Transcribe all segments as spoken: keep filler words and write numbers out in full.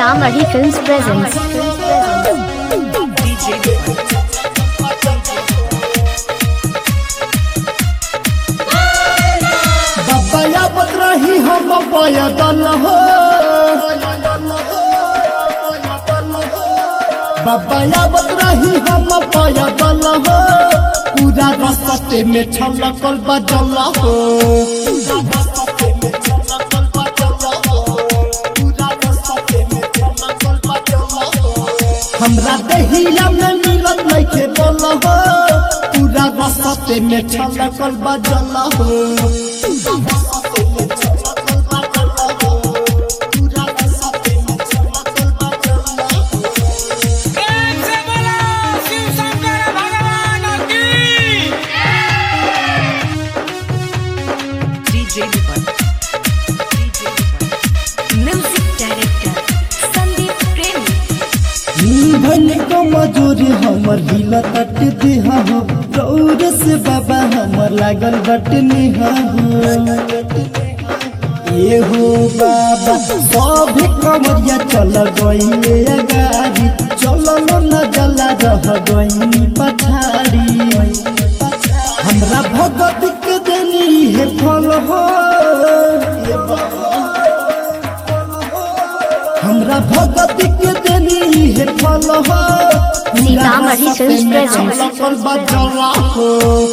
Sitamarhi Films presents बब्बाया बतराही हम बब्बाया दल हो बब्बाया बतराही हम बब्बाया दल हो पूरा रास्ते में छलकल बजल हो हमरा दहिया में मिलत नइखे बोल हो पूरा रास्ते में छलकल बजल हो भन को मजूरी हमर हिला तट दिहा हो रौर से बाबा हमर लागल बट निहा हो ए हो बाबा सब कमरिया चल गइले गाड़ी चलल न जला रह गइनी पछाड़ी हमरा भगत के देनी है फल हो हमरा भगत के देनी है फल हो Sitamarhi Films presents छलकल बजल हो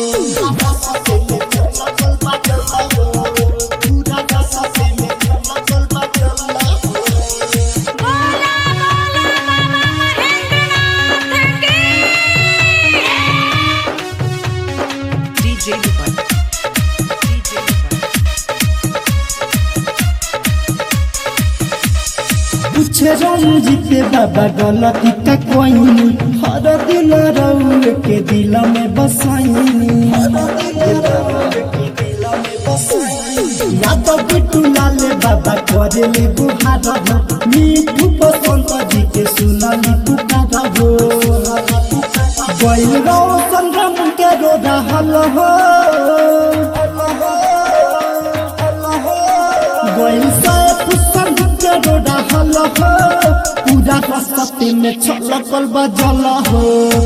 पूछे रंजीते बाबा गलती का कोई हर दिन रउए के दिल में बसाइनी याद बिटू लाले बाबा करे ले गुहार हो मीठू बसंत जी के सुनाली पुकार हो गइल रोशन राम के रो रहल हो गइल सैफ संग के रो रहल हो पूरा रास्ते में छलकल बजल हो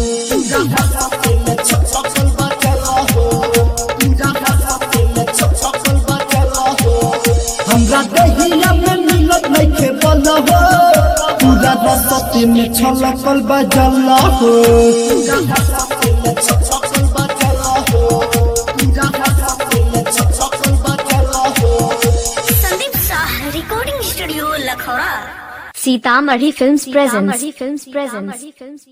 हमरा दहिया में मिलत नइखे बल हो पूरा रास्ते में छलकल बजल हो Sitamarhi Films presents